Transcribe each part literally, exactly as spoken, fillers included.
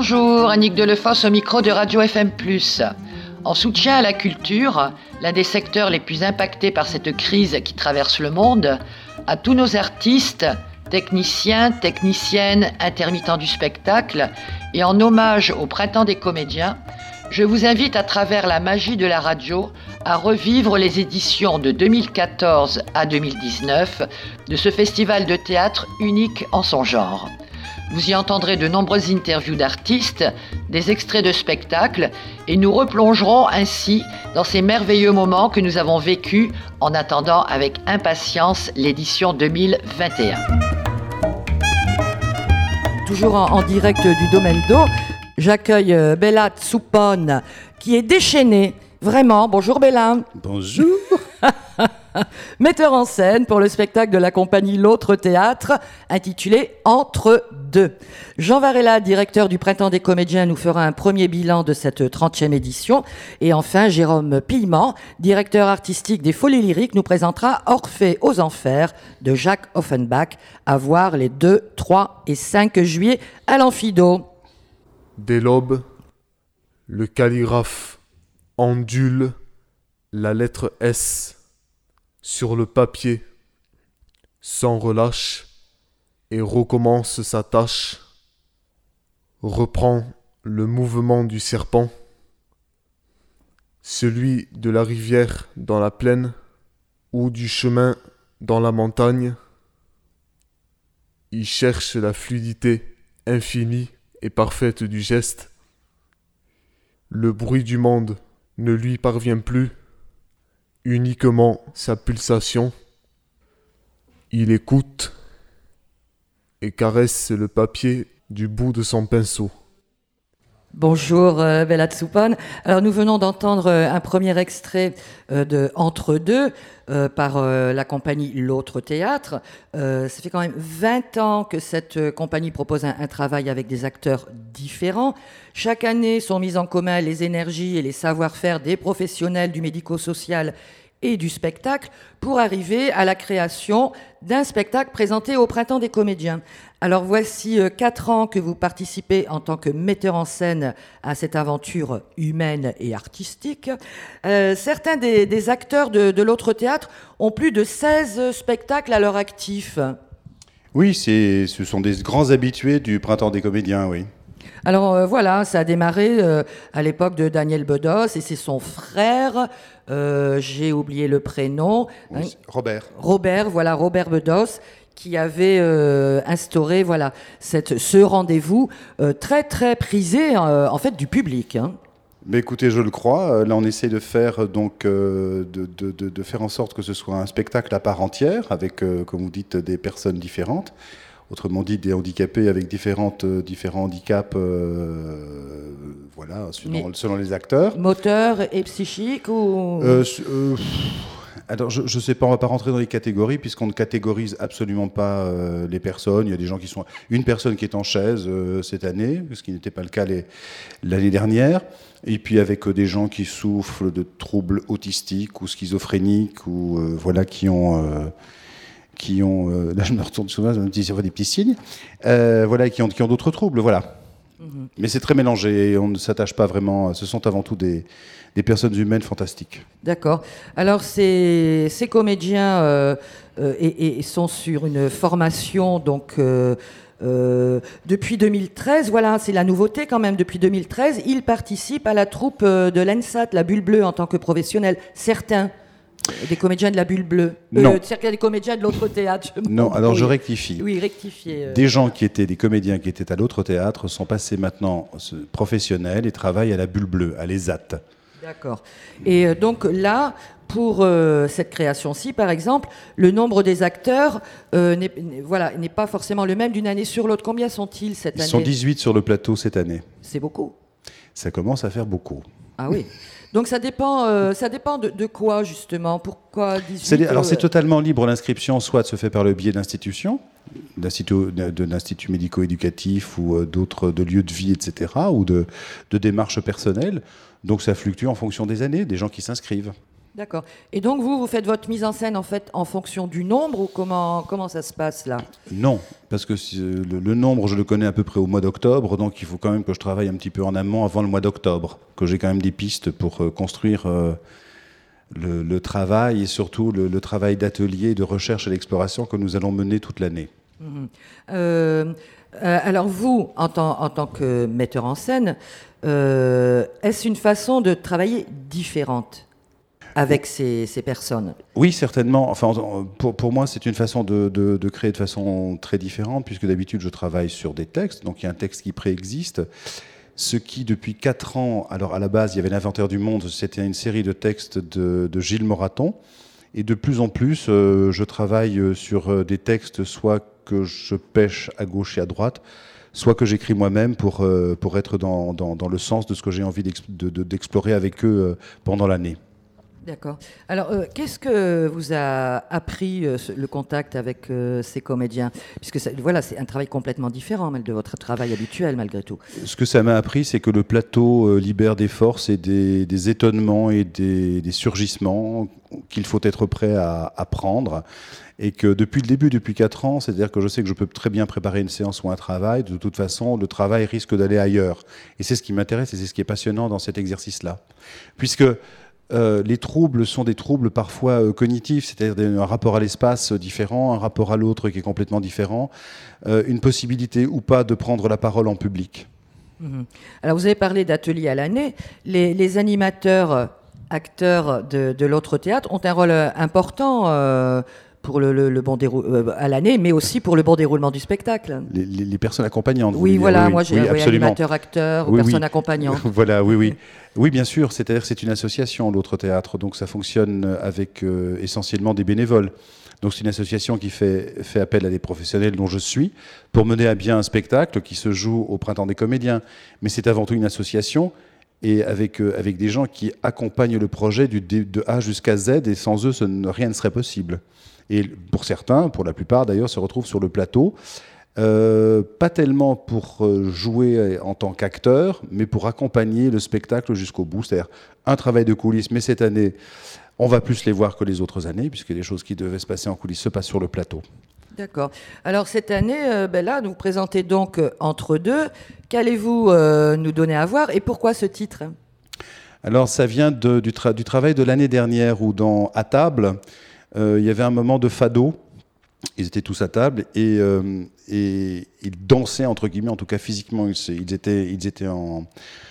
Bonjour, Annick Delefosse au micro de Radio F M plus. En soutien à la culture, l'un des secteurs les plus impactés par cette crise qui traverse le monde, à tous nos artistes, techniciens, techniciennes, intermittents du spectacle, et en hommage au Printemps des comédiens, je vous invite à travers la magie de la radio à revivre les éditions de deux mille quatorze à deux mille dix-neuf de ce festival de théâtre unique en son genre. Vous y entendrez de nombreuses interviews d'artistes, des extraits de spectacles, et nous replongerons ainsi dans ces merveilleux moments que nous avons vécus en attendant avec impatience l'édition deux mille vingt et un. Toujours en, en direct du Domaine d'eau, j'accueille euh, Bella Tsupone, qui est déchaînée. Vraiment, bonjour Bella. Bonjour. Metteur en scène pour le spectacle de la compagnie L'Autre Théâtre, intitulé Entre deux. Jean Varela, directeur du Printemps des comédiens, nous fera un premier bilan de cette trentième édition. Et enfin, Jérôme Pillement, directeur artistique des Folies Lyriques, nous présentera Orphée aux Enfers de Jacques Offenbach, à voir les deux, trois et cinq juillet à l'Amphido. Dès l'aube, le calligraphe ondule la lettre S sur le papier, sans relâche, et recommence sa tâche, reprend le mouvement du serpent, celui de la rivière dans la plaine, ou du chemin dans la montagne. Il cherche la fluidité infinie et parfaite du geste. Le bruit du monde ne lui parvient plus, uniquement sa pulsation. Il écoute et caresse le papier du bout de son pinceau. Bonjour euh, Bella Tsupone. Alors nous venons d'entendre euh, un premier extrait euh, de Entre deux euh, par euh, la compagnie L'Autre Théâtre. Euh, ça fait quand même vingt ans que cette euh, compagnie propose un, un travail avec des acteurs différents. Chaque année sont mises en commun les énergies et les savoir-faire des professionnels du médico-social et du spectacle pour arriver à la création d'un spectacle présenté au Printemps des comédiens. Alors voici euh, quatre ans que vous participez en tant que metteur en scène à cette aventure humaine et artistique. Euh, certains des, des acteurs de, de L'Autre Théâtre ont plus de seize spectacles à leur actif. Oui, c'est, ce sont des grands habitués du Printemps des comédiens, oui. Alors euh, voilà, ça a démarré euh, à l'époque de Daniel Bedos et c'est son frère, euh, j'ai oublié le prénom. Oui, hein, Robert. Robert, voilà, Robert Bedos, qui avait euh, instauré voilà, cette, ce rendez-vous euh, très très prisé euh, en fait du public. Hein. Mais écoutez, je le crois. Là, on essaie de faire donc euh, de, de, de, de faire en sorte que ce soit un spectacle à part entière, avec, euh, comme vous dites, des personnes différentes. Autrement dit, des handicapés avec différentes, euh, différents handicaps, euh, voilà, selon, selon les acteurs. Moteur et psychique ou euh, euh, Alors, je ne sais pas, on ne va pas rentrer dans les catégories, puisqu'on ne catégorise absolument pas euh, les personnes. Il y a des gens qui sont... Une personne qui est en chaise euh, cette année, ce qui n'était pas le cas les, l'année dernière. Et puis avec euh, des gens qui souffrent de troubles autistiques ou schizophréniques, ou euh, voilà, qui ont... Euh, qui ont, euh, là je me retourne souvent, je me dis, des petits signes, euh, voilà, qui ont, qui ont d'autres troubles, voilà. Mm-hmm. Mais c'est très mélangé, on ne s'attache pas vraiment, ce sont avant tout des, des personnes humaines fantastiques. D'accord. Alors ces, ces comédiens euh, euh, et, et sont sur une formation, donc... Euh, Euh, depuis deux mille treize, voilà, c'est la nouveauté quand même, depuis deux mille treize, ils participent à la troupe de l'E N S A T, la Bulle Bleue, en tant que professionnels. Certains des comédiens de la Bulle Bleue. Non. Euh, certains des comédiens de l'Autre Théâtre. Je non, alors je rectifie. Oui, rectifier. Euh... Des gens qui étaient des comédiens qui étaient à l'Autre Théâtre sont passés maintenant professionnels et travaillent à la Bulle Bleue, à l'E S A T. D'accord. Et euh, donc là, pour euh, cette création-ci, par exemple, le nombre des acteurs euh, n'est, voilà, n'est pas forcément le même d'une année sur l'autre. Combien sont-ils cette année ? Ils sont dix-huit sur le plateau cette année. C'est beaucoup. Ça commence à faire beaucoup. Ah oui. Donc ça dépend, euh, ça dépend de, de quoi justement ? Pourquoi dix-huit c'est, Alors euh... c'est totalement libre. L'inscription soit se fait par le biais d'institutions, d'instituts, de l'institut médico-éducatif ou euh, d'autres de lieux de vie, et cetera, ou de, de démarches personnelles. Donc ça fluctue en fonction des années, des gens qui s'inscrivent. D'accord. Et donc vous, vous faites votre mise en scène en fait en fonction du nombre ou comment, comment ça se passe là? Non, parce que si, euh, le, le nombre, je le connais à peu près au mois d'octobre, donc il faut quand même que je travaille un petit peu en amont avant le mois d'octobre, que j'ai quand même des pistes pour euh, construire euh, le, le travail et surtout le, le travail d'atelier, de recherche et d'exploration que nous allons mener toute l'année. Mmh. Euh, euh, alors vous, en tant, en tant que metteur en scène, euh, est-ce une façon de travailler différente avec ces, ces personnes? Oui, certainement. Enfin, pour, pour moi, c'est une façon de, de, de créer de façon très différente, puisque d'habitude, je travaille sur des textes. Donc, il y a un texte qui préexiste. Ce qui, depuis quatre ans, alors à la base, il y avait l'Inventaire du Monde, c'était une série de textes de, de Gilles Moraton. Et de plus en plus, euh, je travaille sur des textes, soit que je pêche à gauche et à droite, soit que j'écris moi-même pour, euh, pour être dans, dans, dans le sens de ce que j'ai envie d'exp- de, de, d'explorer avec eux euh, pendant l'année. D'accord. Alors, euh, qu'est-ce que vous a appris euh, ce- le contact avec euh, ces comédiens? Puisque ça- voilà, c'est un travail complètement différent mal- de votre travail habituel, malgré tout. Ce que ça m'a appris, c'est que le plateau euh, libère des forces et des, des étonnements et des, des surgissements qu'il faut être prêt à, à prendre. Et que depuis le début, depuis quatre ans, c'est-à-dire que je sais que je peux très bien préparer une séance ou un travail, de toute façon, le travail risque d'aller ailleurs. Et c'est ce qui m'intéresse et c'est ce qui est passionnant dans cet exercice-là. Puisque euh, les troubles sont des troubles parfois euh, cognitifs, c'est-à-dire un rapport à l'espace différent, un rapport à l'autre qui est complètement différent, euh, une possibilité ou pas de prendre la parole en public. Mhm. Alors, vous avez parlé d'ateliers à l'année. Les, les animateurs, euh, acteurs de, de l'autre théâtre ont un rôle euh, important euh, pour le, le, le bon dérou- euh, à l'année, mais aussi pour le bon déroulement du spectacle. Les, les, les personnes accompagnantes. vous Oui, voulez dire. voilà, oui, moi j'ai oui, oui, absolument. animateur, acteur, ou Oui, personne oui. accompagnante. Voilà, oui, oui. Oui, bien sûr, c'est-à-dire que c'est une association, l'autre théâtre, donc ça fonctionne avec euh, essentiellement des bénévoles. Donc c'est une association qui fait, fait appel à des professionnels dont je suis pour mener à bien un spectacle qui se joue au Printemps des Comédiens. Mais c'est avant tout une association et avec, euh, avec des gens qui accompagnent le projet du, de A jusqu'à Z et sans eux, ce ne, rien ne serait possible. Et pour certains, pour la plupart d'ailleurs, se retrouvent sur le plateau. Euh, pas tellement pour jouer en tant qu'acteur, mais pour accompagner le spectacle jusqu'au bout. C'est-à-dire un travail de coulisses, mais cette année, on va plus les voir que les autres années, puisque les choses qui devaient se passer en coulisses se passent sur le plateau. D'accord. Alors cette année, euh, ben là, vous présentez donc euh, Entre deux. Qu'allez-vous euh, nous donner à voir et pourquoi ce titre? Alors ça vient de, du, tra- du travail de l'année dernière où dans À table, euh, il y avait un moment de fado. Ils étaient tous à table et, euh, et ils dansaient, entre guillemets, en tout cas physiquement, ils, ils étaient, ils étaient en,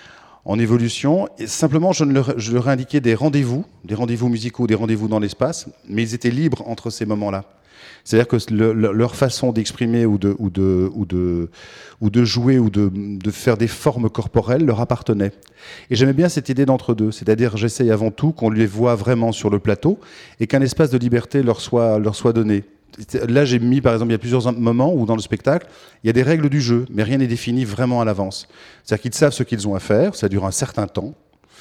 en évolution. Et simplement, je, ne leur, je leur ai indiqué des rendez-vous, des rendez-vous musicaux, des rendez-vous dans l'espace, mais ils étaient libres entre ces moments-là. C'est-à-dire que le, le, leur façon d'exprimer ou de, ou de, ou de, ou de jouer ou de, de faire des formes corporelles leur appartenait. Et j'aimais bien cette idée d'entre-deux, c'est-à-dire j'essaye avant tout qu'on les voit vraiment sur le plateau et qu'un espace de liberté leur soit, leur soit donné. Là, j'ai mis, par exemple, il y a plusieurs moments où dans le spectacle, il y a des règles du jeu, mais rien n'est défini vraiment à l'avance. C'est-à-dire qu'ils savent ce qu'ils ont à faire, ça dure un certain temps,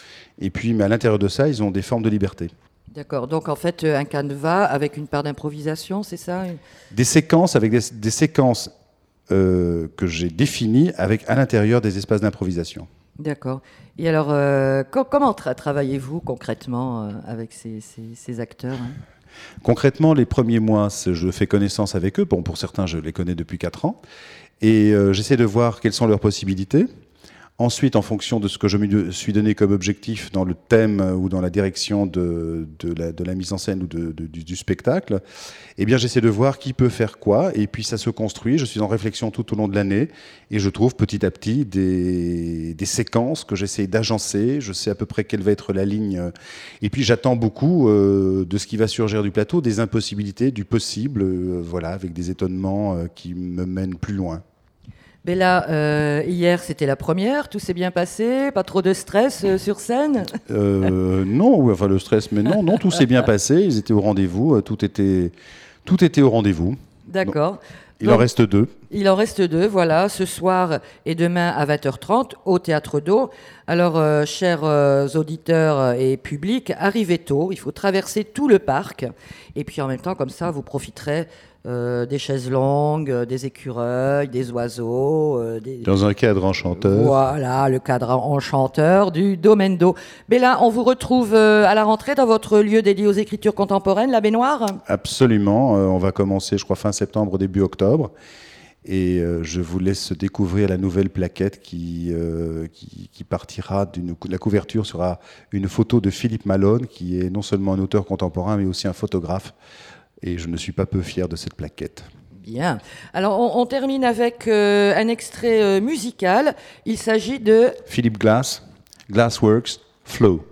et puis, mais à l'intérieur de ça, ils ont des formes de liberté. D'accord. Donc en fait, un canevas avec une part d'improvisation, c'est ça? Des séquences avec des, des séquences euh, que j'ai définies avec à l'intérieur des espaces d'improvisation. D'accord. Et alors, euh, co- comment tra- travaillez-vous concrètement euh, avec ces, ces, ces acteurs hein? Concrètement, les premiers mois, je fais connaissance avec eux. Bon, pour certains, je les connais depuis quatre ans. Et euh, j'essaie de voir quelles sont leurs possibilités. Ensuite, en fonction de ce que je me suis donné comme objectif dans le thème ou dans la direction de, de, la, de la mise en scène ou de, de, du, du spectacle, eh bien, j'essaie de voir qui peut faire quoi. Et puis, ça se construit. Je suis en réflexion tout au long de l'année. Et je trouve petit à petit des, des séquences que j'essaie d'agencer. Je sais à peu près quelle va être la ligne. Et puis, j'attends beaucoup euh, de ce qui va surgir du plateau, des impossibilités, du possible, euh, voilà, avec des étonnements euh, qui me mènent plus loin. Bella, euh, hier c'était la première, tout s'est bien passé, pas trop de stress euh, sur scène? euh, Non, enfin le stress, mais non, non, tout s'est bien passé, ils étaient au rendez-vous, tout était, tout était au rendez-vous. D'accord. Il Donc, en reste deux. Il en reste deux, voilà, ce soir et demain à vingt heures trente au Théâtre d'Eau. Alors, euh, chers euh, auditeurs et publics, arrivez tôt, il faut traverser tout le parc. Et puis en même temps, comme ça, vous profiterez euh, des chaises longues, euh, des écureuils, des oiseaux. Euh, des... Dans un cadre enchanteur. Voilà, le cadre enchanteur du Domaine d'Eau. Béla, on vous retrouve euh, à la rentrée dans votre lieu dédié aux écritures contemporaines, la baignoire ? Absolument, euh, on va commencer, je crois, fin septembre, début octobre. Et euh, je vous laisse découvrir la nouvelle plaquette qui, euh, qui, qui partira d'une... La couverture sera une photo de Philippe Malone, qui est non seulement un auteur contemporain, mais aussi un photographe. Et je ne suis pas peu fier de cette plaquette. Bien. Alors, on, on termine avec euh, un extrait euh, musical. Il s'agit de... Philippe Glass, Glassworks, Flow.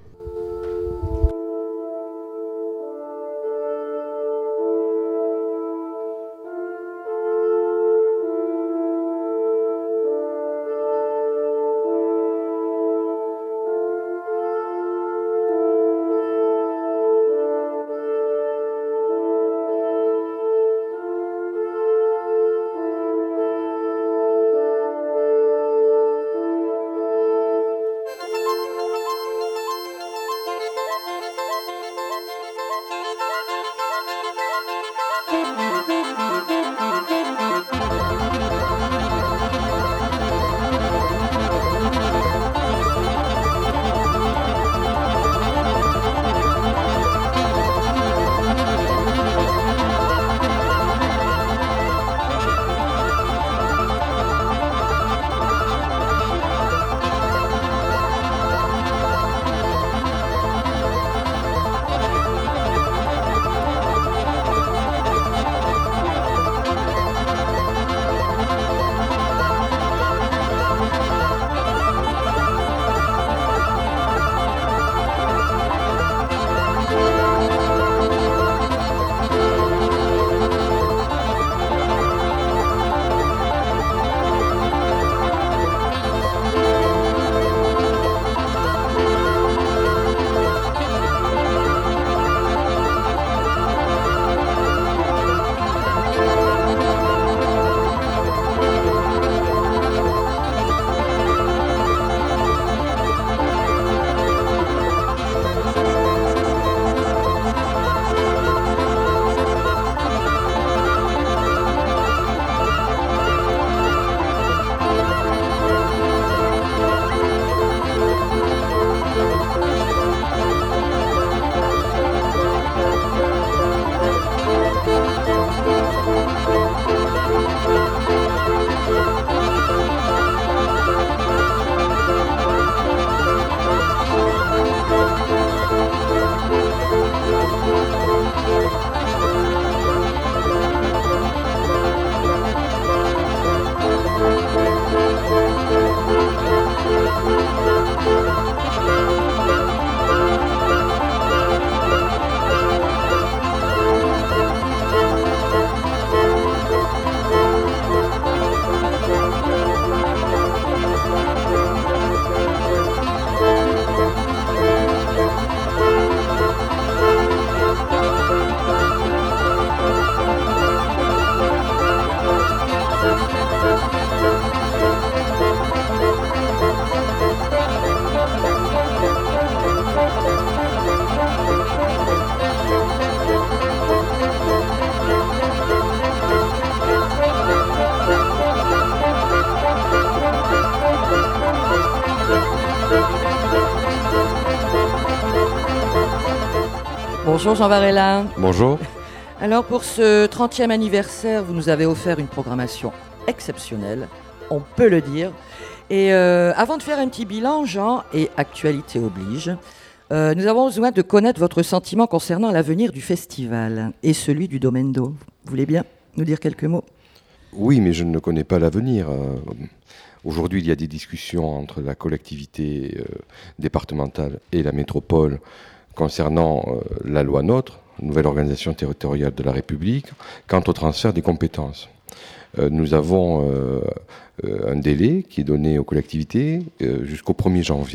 Bonjour Jean Varela. Bonjour. Alors pour ce trentième anniversaire, vous nous avez offert une programmation exceptionnelle, on peut le dire. Et euh, avant de faire un petit bilan, Jean, et actualité oblige, euh, nous avons besoin de connaître votre sentiment concernant l'avenir du festival et celui du Domaine d'Eau. Vous voulez bien nous dire quelques mots ? Oui, mais je ne connais pas l'avenir. Euh, aujourd'hui, il y a des discussions entre la collectivité euh, départementale et la métropole concernant euh, la loi NOTRe, nouvelle organisation territoriale de la République, quant au transfert des compétences. Euh, nous avons euh, euh, un délai qui est donné aux collectivités euh, jusqu'au premier janvier.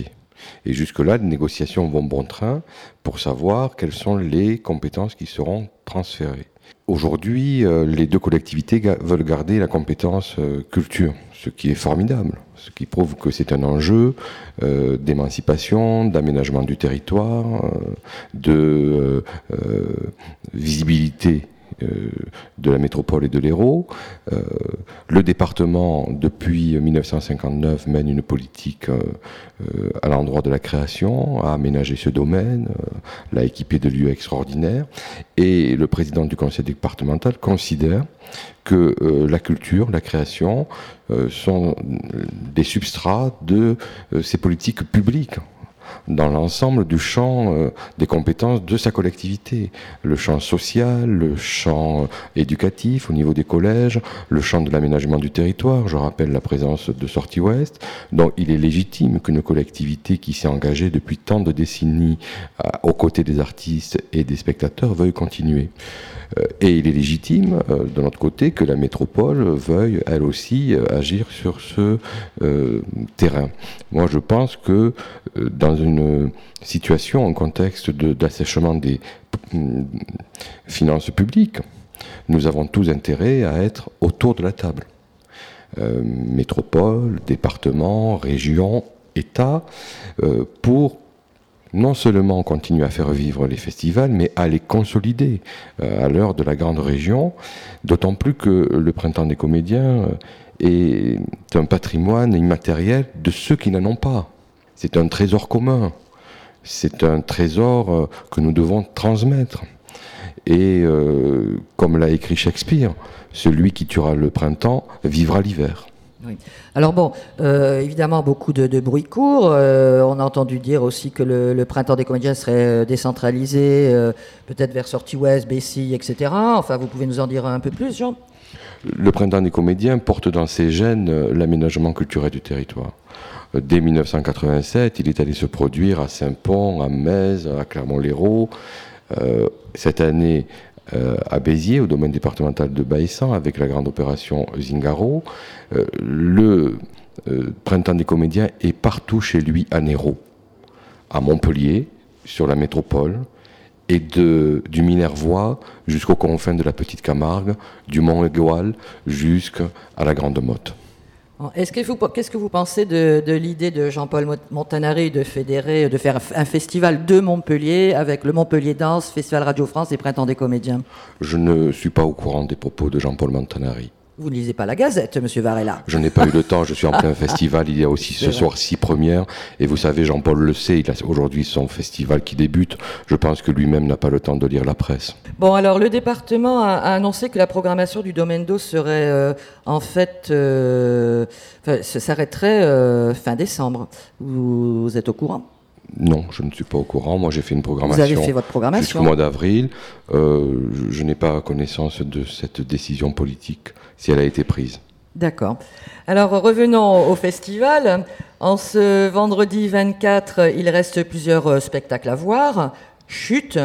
Et jusque-là, les négociations vont bon train pour savoir quelles sont les compétences qui seront transférées. Aujourd'hui, euh, les deux collectivités ga- veulent garder la compétence euh, culture, ce qui est formidable, ce qui prouve que c'est un enjeu euh, d'émancipation, d'aménagement du territoire, euh, de euh, euh, visibilité euh, de la métropole et de l'Hérault. Euh, le département, depuis dix-neuf cent cinquante-neuf, mène une politique euh, euh, à l'endroit de la création, a aménagé ce domaine, euh, l'a équipé de lieux extraordinaires. Et le président du conseil départemental considère que euh, la culture, la création euh, sont des substrats de euh, ces politiques publiques dans l'ensemble du champ euh, des compétences de sa collectivité. Le champ social, le champ éducatif au niveau des collèges, le champ de l'aménagement du territoire. Je rappelle la présence de Sortie Ouest. Donc il est légitime qu'une collectivité qui s'est engagée depuis tant de décennies euh, aux côtés des artistes et des spectateurs veuille continuer. Euh, et il est légitime, euh, de notre côté, que la métropole veuille, elle aussi, euh, agir sur ce euh, terrain. Moi, je pense que euh, dans une situation, un contexte de, d'assèchement des euh, finances publiques, nous avons tous intérêt à être autour de la table. Euh, métropole, département, région, État, euh, pour non seulement continuer à faire vivre les festivals, mais à les consolider euh, à l'heure de la grande région, d'autant plus que le Printemps des comédiens est un patrimoine immatériel de ceux qui n'en ont pas. C'est un trésor commun, c'est un trésor euh, que nous devons transmettre. Et euh, comme l'a écrit Shakespeare, celui qui tuera le printemps vivra l'hiver. Oui. Alors bon, euh, évidemment, beaucoup de, de bruit court. Euh, on a entendu dire aussi que le, le printemps des comédiens serait décentralisé, euh, peut-être vers Sortie Ouest, Bessille, et cetera. Enfin, vous pouvez nous en dire un peu plus, Jean ? Le printemps des comédiens porte dans ses gènes l'aménagement culturel du territoire. Dès dix-neuf cent quatre-vingt-sept, il est allé se produire à Saint-Pons, à Metz, à Clermont-Lérault. Euh, cette année, Euh, à Béziers, au domaine départemental de Baïssan, avec la grande opération Zingaro. Euh, le euh, Printemps des comédiens est partout chez lui à Néraud, à Montpellier, sur la métropole, et de, du Minervois jusqu'aux confins de la Petite Camargue, du Mont-Égual jusqu'à la Grande Motte. Est-ce que vous, qu'est-ce que vous pensez de, de l'idée de Jean-Paul Montanari de fédérer, de faire un festival de Montpellier avec le Montpellier Danse, Festival Radio France et Printemps des comédiens ? Je ne suis pas au courant des propos de Jean-Paul Montanari. Vous ne lisez pas la Gazette, Monsieur Varela ? Je n'ai pas eu le temps, je suis en plein festival, il y a aussi ce soir six premières, et vous savez, Jean-Paul le sait, il a aujourd'hui son festival qui débute, je pense que lui-même n'a pas le temps de lire la presse. Bon, alors le département a, a annoncé que la programmation du Domaine d'eau serait euh, en fait, euh, s'arrêterait euh, fin décembre. Vous, vous êtes au courant ? Non, je ne suis pas au courant. Moi, j'ai fait une programmation. Vous avez fait votre programmation jusqu'au mois d'avril. Euh, je, je n'ai pas connaissance de cette décision politique, si elle a été prise. D'accord. Alors, revenons au festival. En ce vendredi vingt-quatre, il reste plusieurs spectacles à voir. Chute,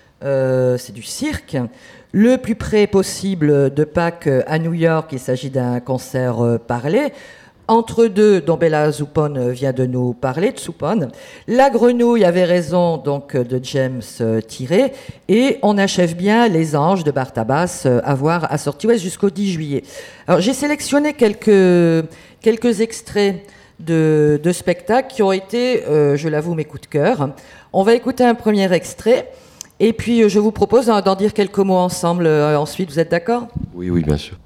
euh, c'est du cirque. Le plus près possible de Pâques à New York, il s'agit d'un concert euh, parlé. Entre deux, dont Bella Zoupone vient de nous parler, de Zoupone. La grenouille avait raison, donc, de James Tiré. Et on achève bien Les Anges de Bartabas à voir à Sortie Ouest jusqu'au dix juillet. Alors, j'ai sélectionné quelques, quelques extraits de, de spectacles qui ont été, euh, je l'avoue, mes coups de cœur. On va écouter un premier extrait. Et puis, je vous propose d'en dire quelques mots ensemble euh, ensuite. Vous êtes d'accord ? Oui, oui, bien sûr.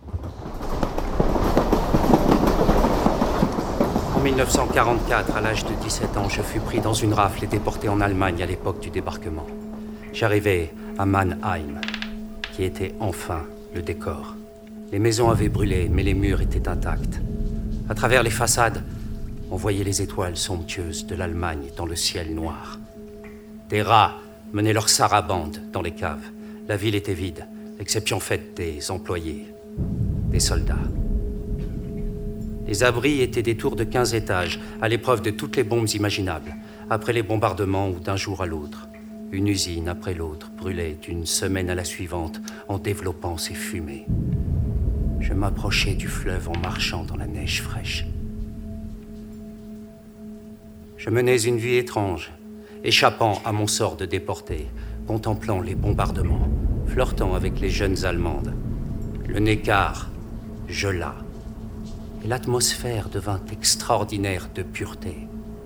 En dix-neuf cent quarante-quatre, à l'âge de dix-sept ans, je fus pris dans une rafle et déporté en Allemagne à l'époque du débarquement. J'arrivai à Mannheim, qui était enfin le décor. Les maisons avaient brûlé, mais les murs étaient intacts. À travers les façades, on voyait les étoiles somptueuses de l'Allemagne dans le ciel noir. Des rats menaient leur sarabande dans les caves. La ville était vide, exception faite des employés, des soldats. Les abris étaient des tours de quinze étages, à l'épreuve de toutes les bombes imaginables, après les bombardements ou d'un jour à l'autre. Une usine après l'autre brûlait d'une semaine à la suivante en développant ses fumées. Je m'approchais du fleuve en marchant dans la neige fraîche. Je menais une vie étrange, échappant à mon sort de déporté, contemplant les bombardements, flirtant avec les jeunes Allemandes. Le Neckar gela, et l'atmosphère devint extraordinaire de pureté.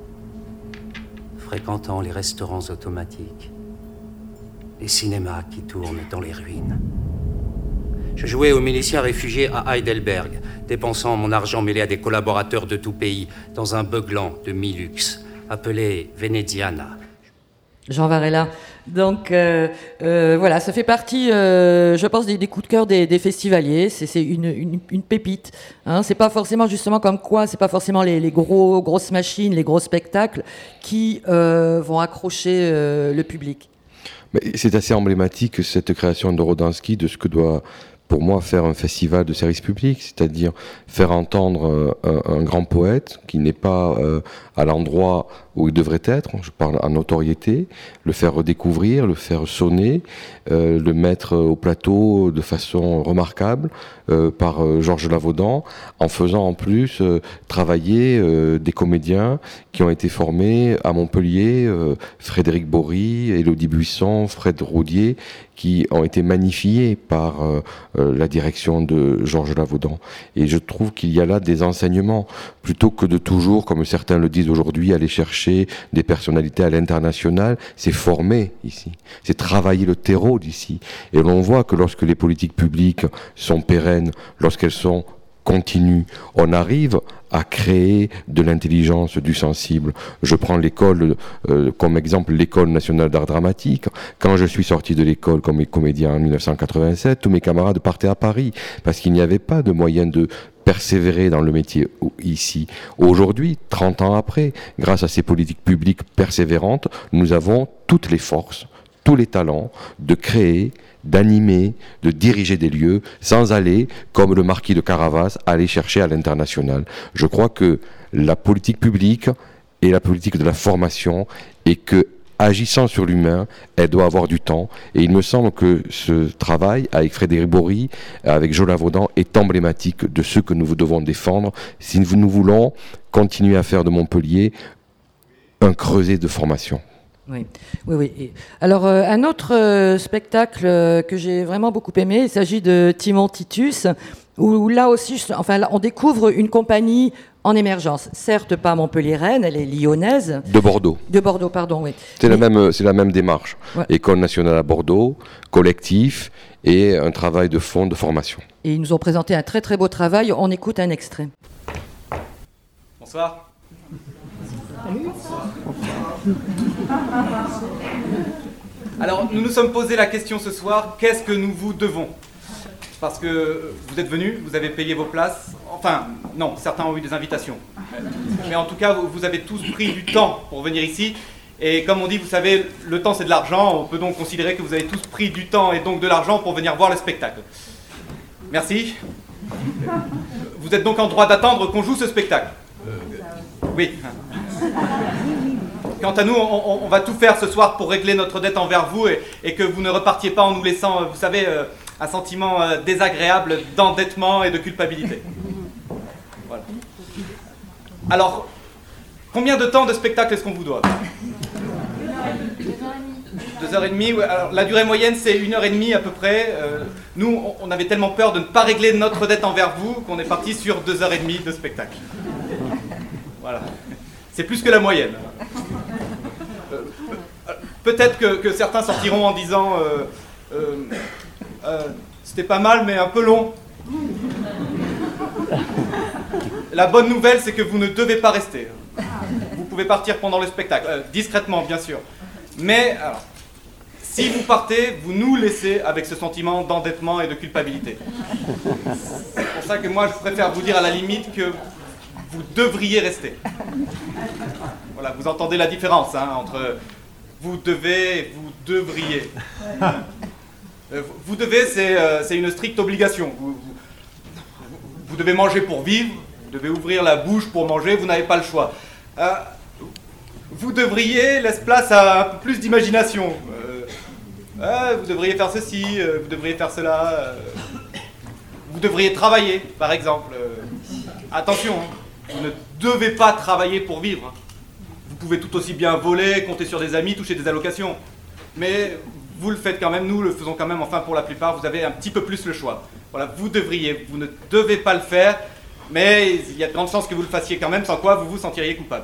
Fréquentant les restaurants automatiques, les cinémas qui tournent dans les ruines. Je jouais aux miliciens réfugiés à Heidelberg, dépensant mon argent mêlé à des collaborateurs de tout pays dans un beuglant de mi-luxe, appelé Venetiana. Jean Varela. Donc euh, euh, voilà, ça fait partie, euh, je pense, des, des coups de cœur des, des festivaliers. C'est, c'est une, une, une pépite. Hein. C'est pas forcément justement comme quoi, c'est pas forcément les, les gros grosses machines, les gros spectacles qui euh, vont accrocher euh, le public. Mais c'est assez emblématique cette création de Rodansky de ce que doit, pour moi, faire un festival de service public, c'est-à-dire faire entendre euh, un, un grand poète qui n'est pas euh, à l'endroit où il devrait être, je parle en notoriété, le faire redécouvrir, le faire sonner, euh, le mettre au plateau de façon remarquable euh, par euh, Georges Lavaudan, en faisant en plus euh, travailler euh, des comédiens qui ont été formés à Montpellier, euh, Frédéric Bory, Élodie Buisson, Fred Roudier, qui ont été magnifiés par euh, euh, la direction de Georges Lavaudan. Et je trouve qu'il y a là des enseignements, plutôt que de toujours, comme certains le disent aujourd'hui, aller chercher des personnalités à l'international, c'est former ici, c'est travailler le terreau d'ici. Et l'on voit que lorsque les politiques publiques sont pérennes, lorsqu'elles sont continues, on arrive à créer de l'intelligence, du sensible. Je prends l'école euh, comme exemple, l'École nationale d'art dramatique. Quand je suis sorti de l'école comme comédien en dix-neuf cent quatre-vingt-sept, tous mes camarades partaient à Paris parce qu'il n'y avait pas de moyen de persévérer dans le métier ici. Aujourd'hui, trente ans après, grâce à ces politiques publiques persévérantes, nous avons toutes les forces, tous les talents de créer, d'animer, de diriger des lieux sans aller, comme le marquis de Caravas, aller chercher à l'international. Je crois que la politique publique est la politique de la formation et que, agissant sur l'humain, elle doit avoir du temps. Et il me semble que ce travail avec Frédéric Bory, avec Joe Lavaudan, est emblématique de ce que nous devons défendre si nous voulons continuer à faire de Montpellier un creuset de formation. Oui, oui, oui. Et alors, euh, un autre euh, spectacle euh, que j'ai vraiment beaucoup aimé, il s'agit de Timon Titus, où, où là aussi, je, enfin, là, on découvre une compagnie en émergence. Certes, pas Montpellier-Rennes, elle est lyonnaise. De Bordeaux. De Bordeaux, pardon, oui. C'est, Mais... la, même, c'est la même démarche. Ouais. École nationale à Bordeaux, collectif et un travail de fond de formation. Et ils nous ont présenté un très très beau travail. On écoute un extrait. Bonsoir. Alors, nous nous sommes posé la question ce soir, qu'est-ce que nous vous devons ? Parce que vous êtes venus, vous avez payé vos places, enfin, non, certains ont eu des invitations. Mais en tout cas, vous avez tous pris du temps pour venir ici. Et comme on dit, vous savez, le temps c'est de l'argent, on peut donc considérer que vous avez tous pris du temps et donc de l'argent pour venir voir le spectacle. Merci. Vous êtes donc en droit d'attendre qu'on joue ce spectacle ? Oui. Quant à nous, on, on va tout faire ce soir pour régler notre dette envers vous et, et que vous ne repartiez pas en nous laissant, vous savez, euh, un sentiment euh, désagréable d'endettement et de culpabilité. Voilà. Alors, combien de temps de spectacle est-ce qu'on vous doit ? Deux heures et demie. Ouais. Alors, la durée moyenne, c'est une heure et demie à peu près. Euh, nous, on, on avait tellement peur de ne pas régler notre dette envers vous qu'on est parti sur deux heures et demie de spectacle. Voilà. C'est plus que la moyenne. Euh, peut-être que, que certains sortiront en disant euh, euh, euh, c'était pas mal mais un peu long. La bonne nouvelle c'est que vous ne devez pas rester. Vous pouvez partir pendant le spectacle, euh, discrètement bien sûr. Mais alors, si vous partez, vous nous laissez avec ce sentiment d'endettement et de culpabilité. C'est pour ça que moi je préfère vous dire à la limite que vous devriez rester. Voilà, vous entendez la différence hein, entre vous devez et vous devriez. Euh, vous devez, c'est, euh, c'est une stricte obligation. Vous, vous, vous devez manger pour vivre, vous devez ouvrir la bouche pour manger, vous n'avez pas le choix. Euh, vous devriez laisse place à un peu plus d'imagination. Euh, euh, vous devriez faire ceci, euh, vous devriez faire cela. Euh, vous devriez travailler, par exemple. Euh, attention, hein. Vous ne devez pas travailler pour vivre. Vous pouvez tout aussi bien voler, compter sur des amis, toucher des allocations. Mais vous le faites quand même, nous le faisons quand même, enfin pour la plupart, vous avez un petit peu plus le choix. Voilà, vous devriez, vous ne devez pas le faire, mais il y a de grandes chances que vous le fassiez quand même, sans quoi vous vous sentiriez coupable.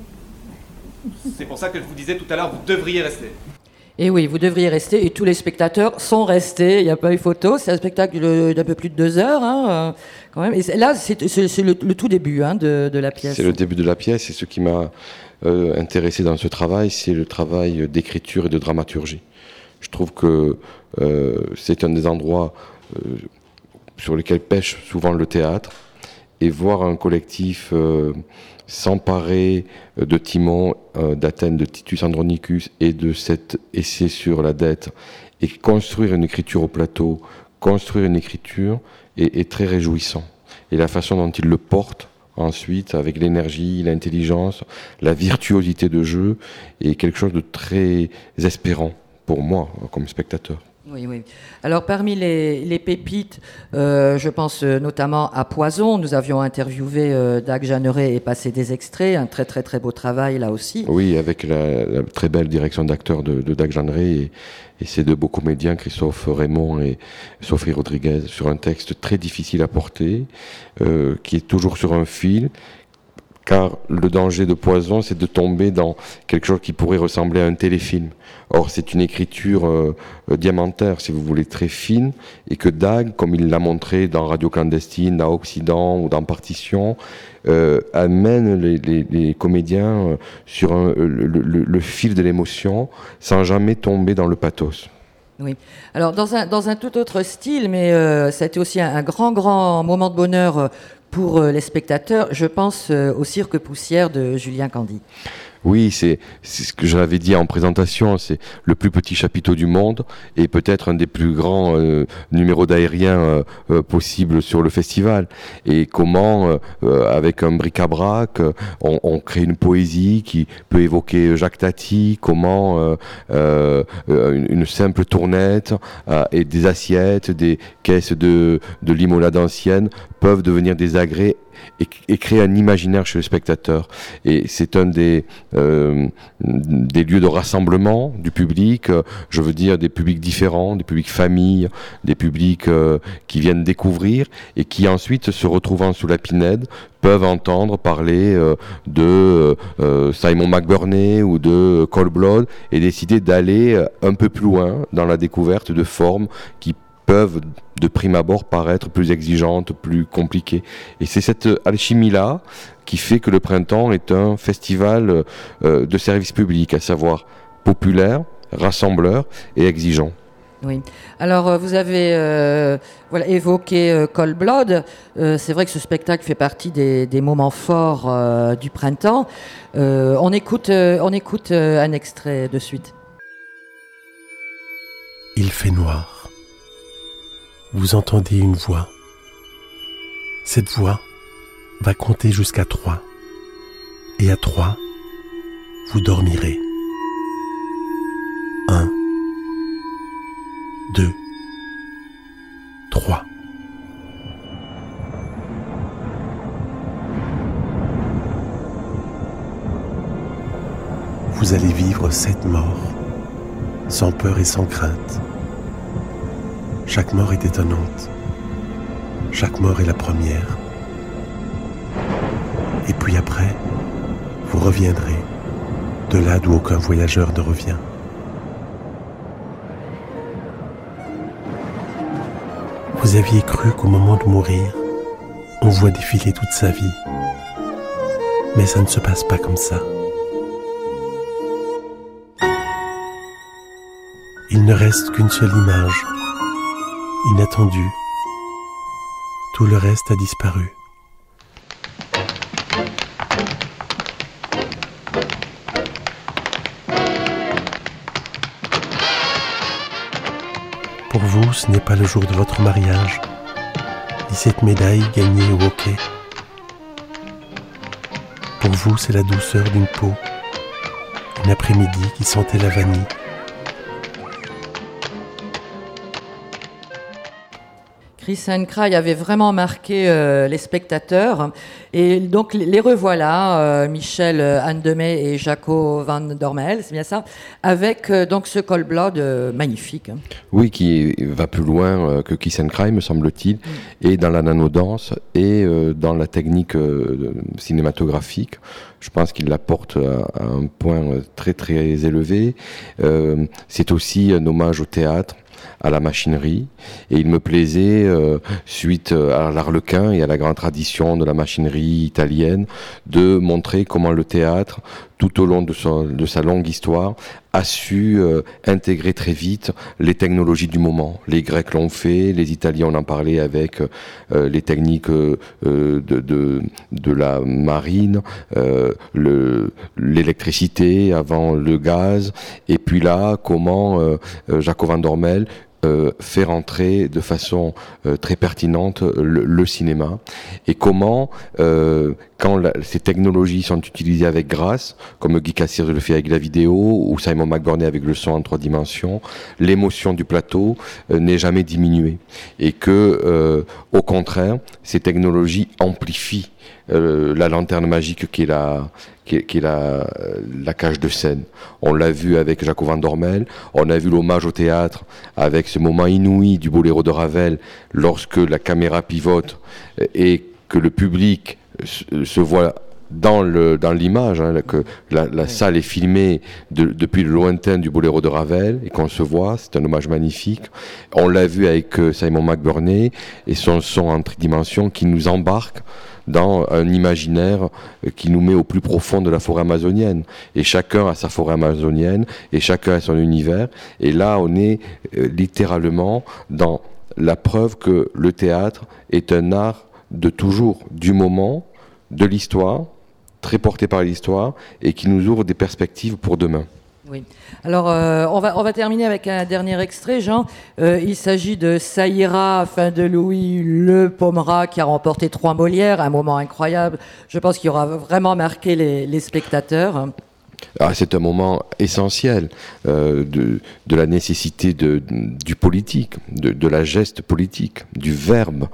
C'est pour ça que je vous disais tout à l'heure, vous devriez rester. Et oui, vous devriez rester, et tous les spectateurs sont restés, il n'y a pas eu photo, c'est un spectacle d'un peu plus de deux heures, hein, euh, quand même. Et là, c'est, c'est, c'est le, le tout début hein, de, de la pièce. C'est le début de la pièce, et ce qui m'a euh, intéressé dans ce travail, c'est le travail d'écriture et de dramaturgie. Je trouve que euh, c'est un des endroits euh, sur lesquels pêche souvent le théâtre, et voir un collectif euh, s'emparer de Timon, euh, d'Athènes, de Titus Andronicus et de cet essai sur la dette, et construire une écriture au plateau, construire une écriture est, est très réjouissant. Et la façon dont il le porte ensuite, avec l'énergie, l'intelligence, la virtuosité de jeu, est quelque chose de très espérant pour moi, comme spectateur. Oui, oui. Alors, parmi les, les pépites, euh, je pense notamment à Poison. Nous avions interviewé euh, Dag Jeanneret et passé des extraits. Un très, très, très beau travail, là aussi. Oui, avec la, la très belle direction d'acteur de, de Dag Jeanneret et, et ces deux beaux comédiens, Christophe Raymond et Sophie Rodriguez, sur un texte très difficile à porter, euh, qui est toujours sur un fil. Car le danger de Poison, c'est de tomber dans quelque chose qui pourrait ressembler à un téléfilm. Or, c'est une écriture euh, euh, diamantaire, si vous voulez, très fine, et que Dag, comme il l'a montré dans Radio Clandestine, dans Occident ou dans Partition, euh, amène les, les, les comédiens euh, sur un, le, le, le fil de l'émotion, sans jamais tomber dans le pathos. Oui. Alors, dans un, dans un tout autre style, mais euh, ça a été aussi un, un grand, grand moment de bonheur euh, pour euh, les spectateurs, je pense euh, au Cirque Poussière de Julien Candy. Oui, c'est, c'est ce que j'avais dit en présentation, c'est le plus petit chapiteau du monde et peut-être un des plus grands euh, numéros d'aérien euh, euh, possibles sur le festival. Et comment, euh, euh, avec un bric-à-brac, euh, on, on crée une poésie qui peut évoquer Jacques Tati, comment euh, euh, une, une simple tournette euh, et des assiettes, des caisses de, de limonade ancienne peuvent devenir des agrès et, et créer un imaginaire chez le spectateur. Et c'est un des, euh, des lieux de rassemblement du public, euh, je veux dire des publics différents, des publics familles, des publics euh, qui viennent découvrir et qui ensuite, se retrouvant sous la Pinède, peuvent entendre parler euh, de euh, Simon McBurney ou de Cold Blood et décider d'aller un peu plus loin dans la découverte de formes qui peuvent de prime abord paraître plus exigeantes, plus compliquées. Et c'est cette alchimie-là qui fait que le Printemps est un festival euh, de service public, à savoir populaire, rassembleur et exigeant. Oui. Alors, vous avez euh, voilà, évoqué euh, Cold Blood. Euh, c'est vrai que ce spectacle fait partie des, des moments forts euh, du printemps. Euh, on écoute, euh, on écoute euh, un extrait de suite. Il fait noir. Vous entendez une voix. Cette voix va compter jusqu'à trois. Et à trois, vous dormirez. Un, deux, trois. Vous allez vivre sept morts, sans peur et sans crainte. Chaque mort est étonnante. Chaque mort est la première. Et puis après, vous reviendrez, de là d'où aucun voyageur ne revient. Vous aviez cru qu'au moment de mourir, on voit défiler toute sa vie. Mais ça ne se passe pas comme ça. Il ne reste qu'une seule image, inattendue. Tout le reste a disparu. Pour vous, ce n'est pas le jour de votre mariage, ni cette médaille gagnée au hockey. Pour vous, c'est la douceur d'une peau, une après-midi qui sentait la vanille. Kiss and Cry avait vraiment marqué euh, les spectateurs. Et donc, les revoilà, euh, Michel Anne-Demey et Jaco van Dormel, c'est bien ça, avec euh, donc ce Cold Blood euh, magnifique. Hein. Oui, qui va plus loin euh, que Kiss and Cry, me semble-t-il, mm. et dans la nanodance, et euh, dans la technique euh, cinématographique. Je pense qu'il la porte à, à un point très très élevé. Euh, c'est aussi un hommage au théâtre, à la machinerie, et il me plaisait, euh, suite à l'Arlequin et à la grande tradition de la machinerie italienne, de montrer comment le théâtre, tout au long de, son, de sa longue histoire, a su euh, intégrer très vite les technologies du moment. Les Grecs l'ont fait, les Italiens on en parlait avec euh, les techniques euh, de, de, de la marine, euh, le, l'électricité avant le gaz, et puis là, comment euh, Jaco van Dormel Euh, faire entrer de façon euh, très pertinente le, le cinéma, et comment euh, quand la, ces technologies sont utilisées avec grâce, comme Guy Cassirs le fait avec la vidéo, ou Simon McBurney avec le son en trois dimensions, l'émotion du plateau euh, n'est jamais diminuée, et que euh, au contraire ces technologies amplifient euh, la lanterne magique qui est la qui est, qui est la, la cage de scène. On l'a vu avec Jaco van Dormel, on a vu l'hommage au théâtre avec ce moment inouï du Boléro de Ravel, lorsque la caméra pivote et que le public se voit dans, le, dans l'image, hein, que la, la salle est filmée de, depuis le lointain du Boléro de Ravel, et qu'on se voit, c'est un hommage magnifique. On l'a vu avec Simon McBurney et son son en tridimension qui nous embarque dans un imaginaire qui nous met au plus profond de la forêt amazonienne. Et chacun a sa forêt amazonienne, et chacun a son univers. Et là, on est euh, littéralement dans la preuve que le théâtre est un art de toujours, du moment, de l'histoire, très porté par l'histoire, et qui nous ouvre des perspectives pour demain. Oui. Alors, euh, on va on va terminer avec un dernier extrait, Jean. Euh, il s'agit de Ça ira, fin de Louis Le Pommeraye, qui a remporté trois Molières, un moment incroyable. Je pense qu'il aura vraiment marqué les, les spectateurs. Ah, c'est un moment essentiel euh, de, de la nécessité de, du politique, de, de la geste politique, du verbe.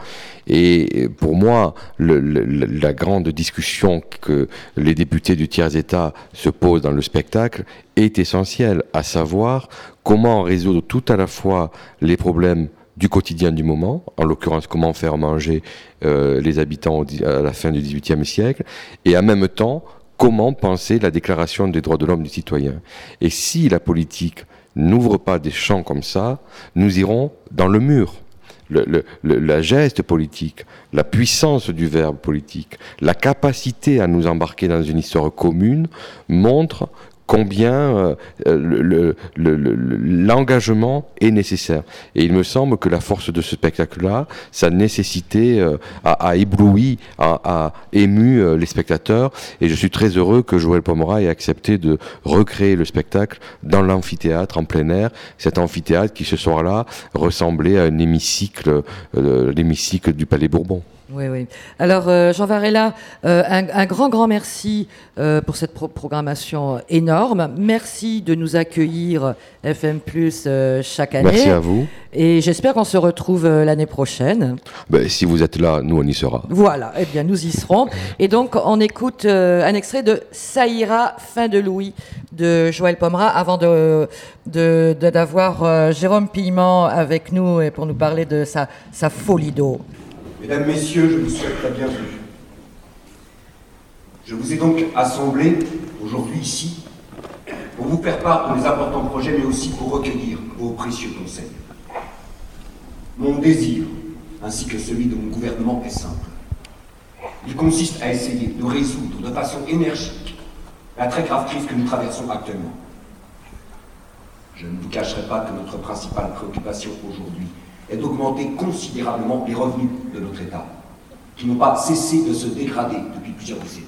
Et pour moi, le, le, la grande discussion que les députés du tiers-État se posent dans le spectacle est essentielle, à savoir comment résoudre tout à la fois les problèmes du quotidien du moment, en l'occurrence comment faire manger euh, les habitants au, à la fin du dix-huitième siècle, et en même temps comment penser la déclaration des droits de l'homme du citoyen. Et si la politique n'ouvre pas des champs comme ça, nous irons dans le mur. Le, le, le, la geste politique, la puissance du verbe politique, la capacité à nous embarquer dans une histoire commune montre combien euh, le, le, le, le, l'engagement est nécessaire. Et il me semble que la force de ce spectacle-là, sa nécessité euh, a, a ébloui, a, a ému euh, les spectateurs. Et je suis très heureux que Joël Pommeraye ait accepté de recréer le spectacle dans l'amphithéâtre en plein air. Cet amphithéâtre qui, ce soir-là, ressemblait à un hémicycle, euh, l'hémicycle du Palais Bourbon. Oui, oui. Alors, euh, Jean Varela, euh, un, un grand, grand merci euh, pour cette pro- programmation énorme. Merci de nous accueillir F M plus euh, chaque année. Merci à vous. Et j'espère qu'on se retrouve euh, l'année prochaine. Ben, si vous êtes là, nous, on y sera. Voilà, eh bien, nous y serons. Et donc, on écoute euh, un extrait de Ça ira, fin de Louis, de Joël Pommeraye, avant de, de, de, d'avoir euh, Jérôme Pillement avec nous et pour nous parler de sa, sa folie d'eau. Mesdames, Messieurs, je vous souhaite la bienvenue. Je vous ai donc assemblés aujourd'hui ici pour vous faire part de mes importants projets, mais aussi pour recueillir vos précieux conseils. Mon désir, ainsi que celui de mon gouvernement, est simple. Il consiste à essayer de résoudre de façon énergique la très grave crise que nous traversons actuellement. Je ne vous cacherai pas que notre principale préoccupation aujourd'hui est d'augmenter considérablement les revenus de notre État, qui n'ont pas cessé de se dégrader depuis plusieurs décennies.